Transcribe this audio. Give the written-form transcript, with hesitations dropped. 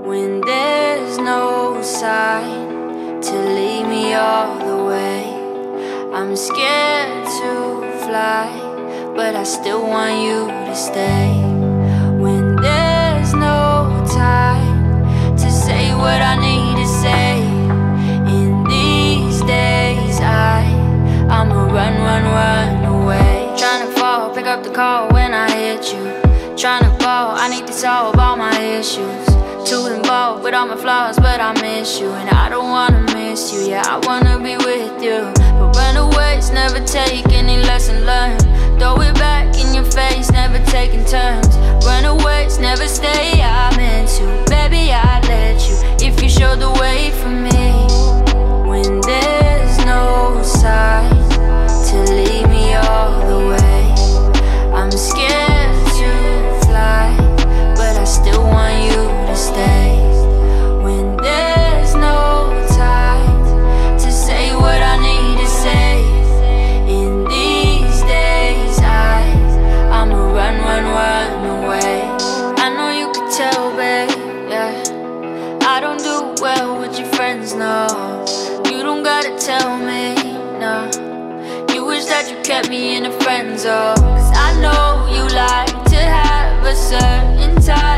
When there's no sign to lead me all the way, I'm scared to fly, but I still want you to stay. When there's no time to say what I need to say, in these days I'ma run away. Tryna fall, pick up the call when I hit you. Tryna fall, I need to solve all my issues. Too involved with all my flaws, but I miss you. And I don't wanna miss you, yeah, I wanna be with you. But runaways never take any lesson learned. Throw it back in your face, never taking turns. Runaways never stay, I'm into. Baby, I let you, if you show the way for me. When there's no sign to lead me all the way, I'm scared to fly, but I still want you to stay. When there's no time to say what I need to say, in these days I'ma run away. I know you could tell, babe, yeah, I don't do well with your friends, no. You don't gotta tell me, no. You wish that you kept me in a friend zone, 'cause I know you like to have a certain time.